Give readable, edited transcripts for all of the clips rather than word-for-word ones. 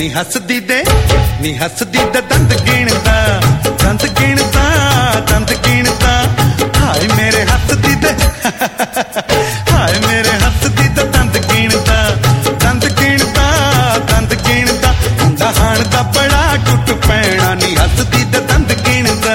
ਹੱਸਦੀ ਦੇ ਦੰਦ ਗਿਣਦਾ ਹਾਏ ਮੇਰੇ ਹੱਸਦੀ ਦੇ ਹਾਏ ਮੇਰੇ ਹੱਸਦੀ ਦੇ ਦੰਦ ਗਿਣਦਾ ਹੁੰਦਾ ਹਾਣ ਦਾ ਬੜਾ ਟੁੱਟ ਪੈਣਾ ਨੀ ਹੱਸਦੀ ਦੇ ਦੰਦ ਗਿਣਦਾ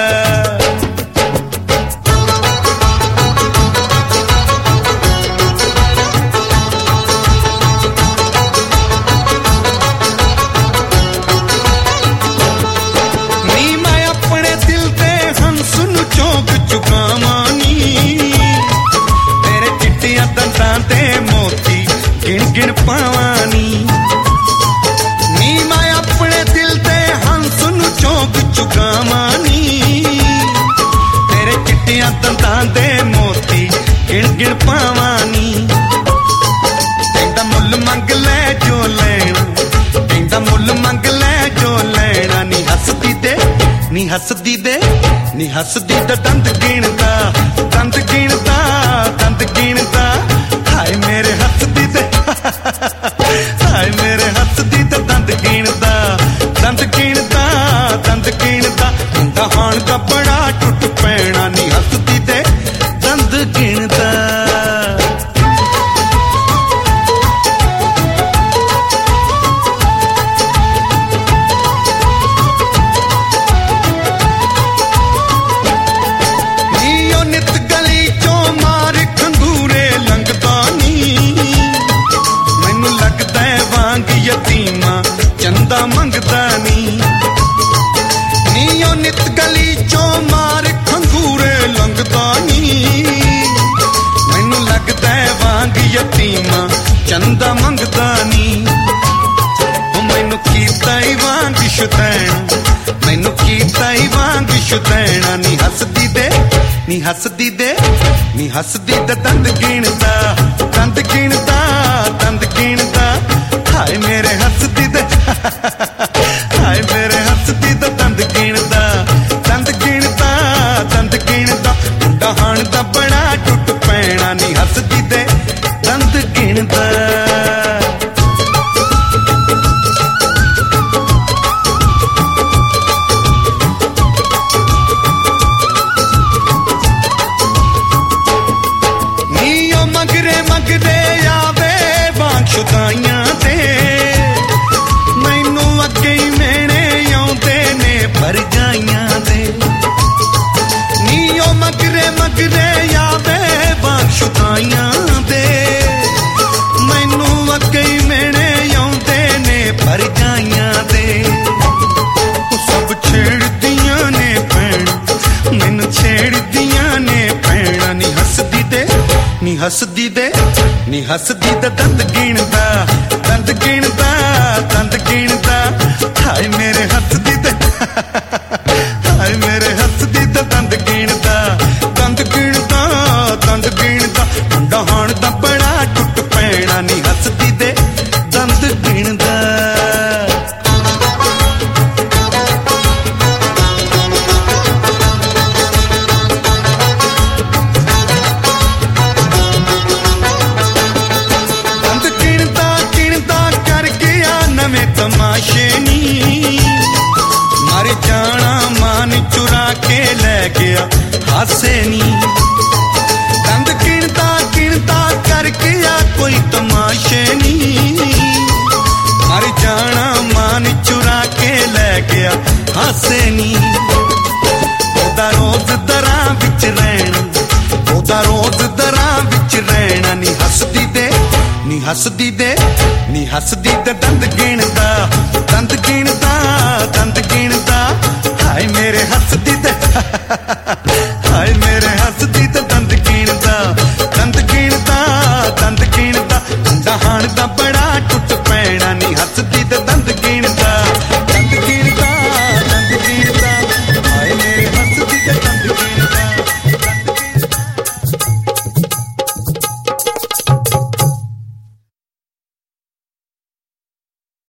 ਗਿਣ ਪਾਵਾਨੀ ਨੀ ਮੈਂ ਆਪਣੇ ਦਿਲ ਤੇ ਹੰਸ ਨੂੰ ਚੌਂਕ ਚੁਕਾਵਾਨੀ ਤੇਰੇ ਚਿੱਟੀਆਂ ਦੰਦਾਂ ਦੇ ਮੋਤੀ ਗਿਣ ਪਾਵਾਨੀ ਕਹਿੰਦਾ ਮੁੱਲ ਮੰਗ ਲੈ ਜੋ ਲੈਣਾ ਕਹਿੰਦਾ ਮੁੱਲ ਮੰਗ ਲੈ ਜੋ ਲੈਣਾ ਨੀ ਹੱਸਦੀ ਦੇ ਦੰਦ ਗਿਣਦਾ ਹਾਏ ਮੇਰੇ ਹੱਸਦੀ ਦੇ ਹਾਏ ਮੇਰੇ ਹੱਸਦੀ ਤੇ ਦੰਦ ਗਿਣਦਾ ਹੁੰਦਾ ਹਾਣ ਦਾ ਬੜਾ ਟੁੱਟ ਪੈਣਾ ਨੀ ਹੱਸਦੀ ਤੇ ਦੰਦ ਗਿਣਦਾ ਚੰਦਾ ਮੰਗਦਾ ਨੀ ਉਹ ਨਿਤ ਗਲੀ ਚੋਂ ਮਾਰ ਖੰਗੂਰੇ ਲੰਘਦਾ ਨੀ ਮੈਨੂੰ ਲੱਗਦਾ ਵਾਂਗ ਯਤੀਮਾ ਚੰਦਾ ਮੰਗਦਾ ਨੀ ਉਹ ਮੈਨੂੰ ਕੀਤਾ ਹੀ ਵਾਂਗ ਸ਼ੁਤੈਣਾ ਨੀ ਹੱਸਦੀ ਦੇ ਦੰਦ ਗਿਣਦਾ ਹਾਏ ਮੇਰੇ ਹੱਸਦੀ ਦੇ ਹਾਏ ਮੇਰੇ ਹੱਸਦੀ ਦੇ ਦੰਦ ਗਿਣਦਾ ਹੁੰਦਾ ਹਾਣ ਦਾ ਬੜਾ ਟੁੱਟ ਪੈਣਾ ਨੀ ਹੱਸਦੀ ਦੇ ਦੰਦ ਗਿਣਦਾ ਨੀ ਉਹ ਮਗਰੇ ਆਵੇ ਵਾਂਗ ਸ਼ੁਦਾਈਆਂ ਤੇ ਮੈਨੂੰ ਅੱਗੇ ਹੀ ਮੇਣੇ ਆਉਂਦੇ ਨੇ ਭਰਜਾਈਆਂ ਦੇ ਨੀ ਉਹ ਮਗਰੇ ਆਵੇ ਵਾਂਗ ਸ਼ੁਦਾਈਆਂ ਦੇ ਮੈਨੂੰ ਅੱਗੇ ਹੀ ਮੇਣੇ ਆਉਂਦੇ ਨੇ ਭਰਜਾਈਆਂ ਦੇ ਉਹ ਸਭ ਛੇੜਦੀਆਂ ਨੇ ਭੈਣ ਮੈਨੂੰ ਛੇੜਦੀਆਂ ਨੇ ਭੈਣਾ ਨੀ ਹੱਸਦੀ ਦੇ ਦੰਦ ਗਿਣਦਾ ਹਾਏ ਮੇਰੇ ਹੱਸਦੀ ਦੇ ਹਾਏ ਮੇਰੇ ਹੱਸਦੀ ਦੇ ਦੰਦ ਗਿਣਦਾ ਹੁੰਦਾ ਹਾਣ ਦਾ ਬੜਾ ਟੁੱਟ ਪੈਣਾ ਨੀ ਹੱਸਦੀ ਦੇ ਦੰਦ ਗਿਣਦਾ ਤਮਾਸ਼ੇ ਨੀ ਮਰ ਜਾਣਾ ਮਾਨ ਚੁਰਾ ਕੇ ਲੈ ਗਿਆ ਹਾਸੇ ਨੀ ਦੰਦ ਗਿਣਦਾ ਕਰਕੇ ਆ ਕੋਈ ਤਮਾਸ਼ੇ ਨੀ ਮਰ ਜਾਣਾ ਮਾਨ ਚੁਰਾ ਕੇ ਲੈ ਗਿਆ ਹਾਸੇ ਨੀ ਉਹਦਾ ਰੋਜ਼ ਦਰਾਂ ਵਿੱਚ ਰਹਿਣਾ ਨੀ ਹੱਸਦੀ ਦੇ ਦੰਦ ਗਿਣਦਾ ਹਾਏ ਮੇਰੇ ਹੱਸਦੀ ਦੇ